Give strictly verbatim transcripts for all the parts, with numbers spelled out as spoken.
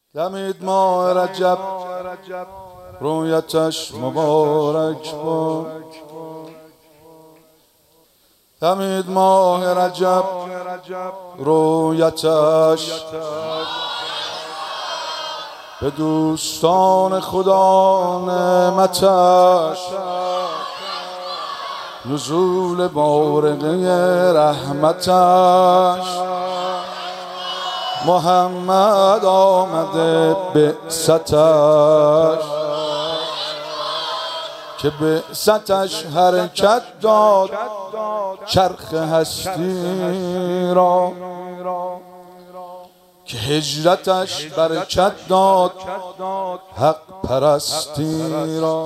دمید ماه رجب رویتش مبارک باد. دمید ماه رجب رویتش به دوستان خدا نعمتش نزول بارقه رحمتش محمد آمده بعثتش که بعثتش حرکت داد چرخ هستی را، که هجرتش برکت داد حق پرستی را.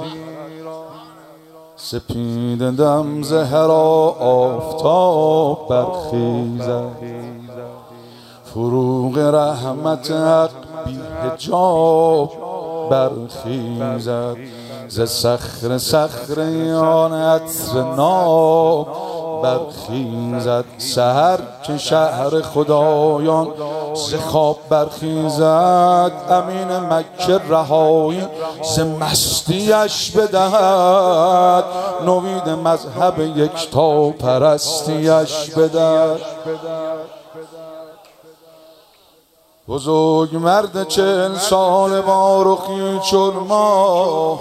سپید دم ز هرا آفتاب برخیزد، فروغ رحمت حق بی حجاب برخیزد. ز صخره صخره‌یان عطر ناب برخیزد. سحر که شهر خدایان ز خواب برخیزد. امین مکه رهایی ز مستیش بدهد، نوید مذهب یکتا پرستیش بدهد. بزرگ مرد چهل سال با رخی چون ماه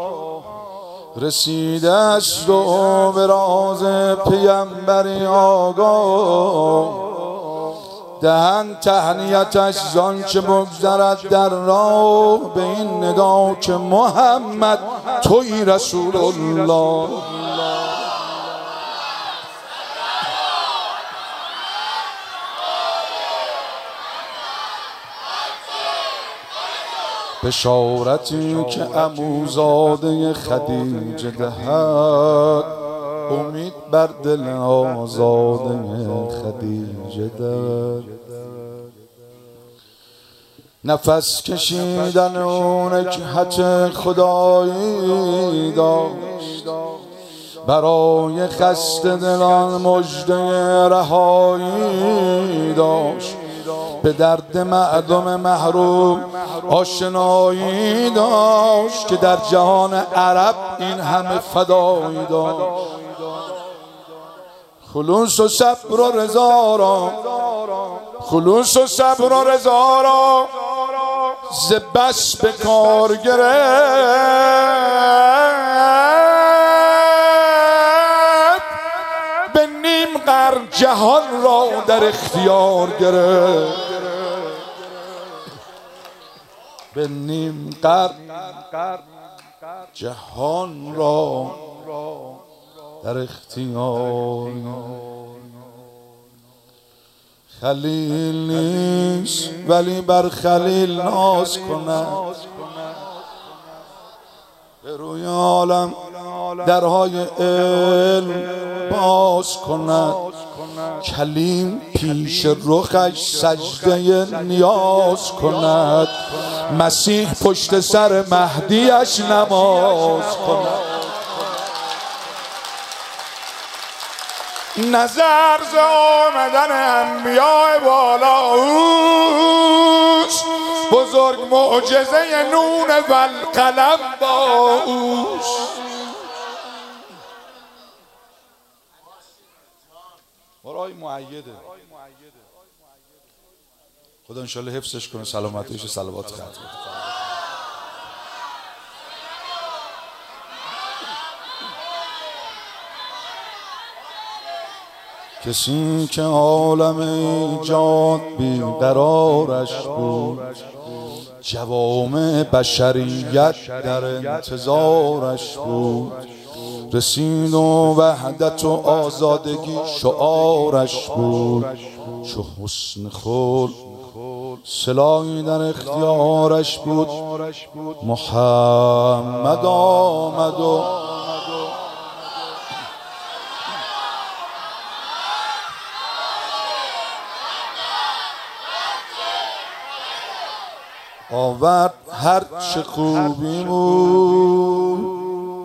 رسیده است و به راز پیمبری آگاه. دهن تهنیتش زان چه بگذرد در راه، به این ندا که محمد تویی رسول الله. بشارتی که عموزاده خدیجه دهد، امید بر دل آزاده خدیجه دهد. نفس کشیدن اون نکهت خدایی داشت، برای خسته دلان مژده رهایی داشت. به درد مردم محروم آشنایی داشت، که در جهان عرب این همه فدایی داشت. خلوص و صبر و رضا را، خلوص و صبر و رضا را ز بس به کار گرفت. به نیم قرن جهان را در اختیار گرفت. به نیم قرن جهان را در اختیار. خلیل نیست ولی بر خلیل ناز کند، به روی عالم درهای علم باز کند. کلیم پیش رخش سجده نیاز کند، مسیح پشت سر مهدیش نماز کند. نظر ز آمدن انبیاء بالا اوست، بزرگ معجزه نون و القلم با اوست. برای مؤیده خدا انشالله حفظش کنه، سلامتیش، صلوات ختم. کسی که عالم ایجاد بیقرارش بود، جوامع بشریت در انتظارش بود. رسید و وحدت و آزادگی شعارش بود. چو حسن خلق سلاحی در اختیارش بود. محمد آمد و آورد هر چه خوبی بود،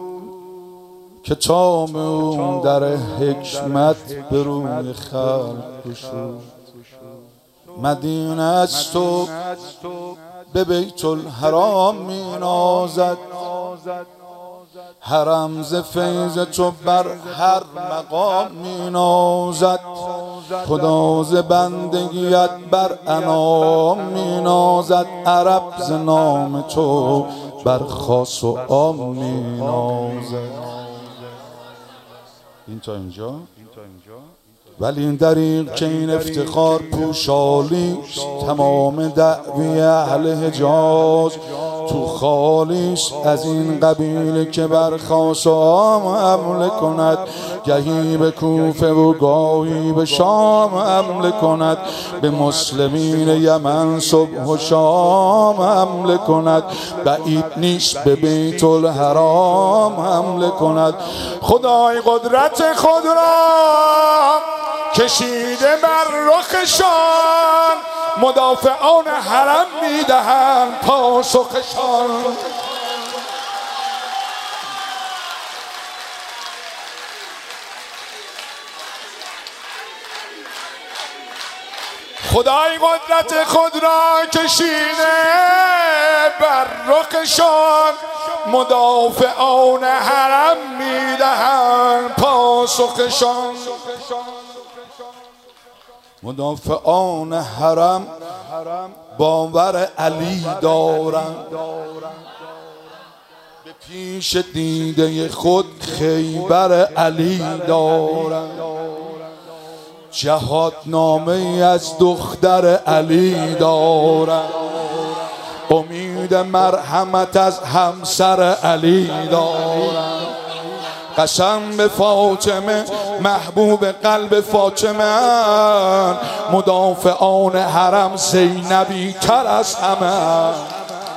کتاب اون در حکمت به روی خلق گشود. مدینه است و به بیت الحرام می نازد. حرم ز فیض تو بر هر مقام می نازد. خدا ز بندگیت بر انام می نازد. عرب ز نام تو بر خاص و عام می نازد. این تا اینجا. ولی این دریغ که این افتخار پوشالیش، تمام دعوی اهل حجاز تو خالیش. از این قبیله که بر خاص و عام حمله کند، گهی به کوفه و گاهی به شام حمله کند. به مسلمین یمن صبح و شام حمله کند. بعید نیست به بیت الحرام حمله کند. خدای قدرت خود را کشیده بر رخشان، مدافعان حرم میدهند پاسخشان. خدای قدرت خود را کشیده بر رخشان، مدافعان حرم میدهند پاسخشان. مدافعان حرم باور علی دارند، به پیش دیده خود خیبر علی دارند. جهاد نامه از دختر علی دارند، امید مرحمت از همسر علی دارند. قسم به فاطمه محبوب قلب فاطمه، مدافعان حرم زینبی تر از همه.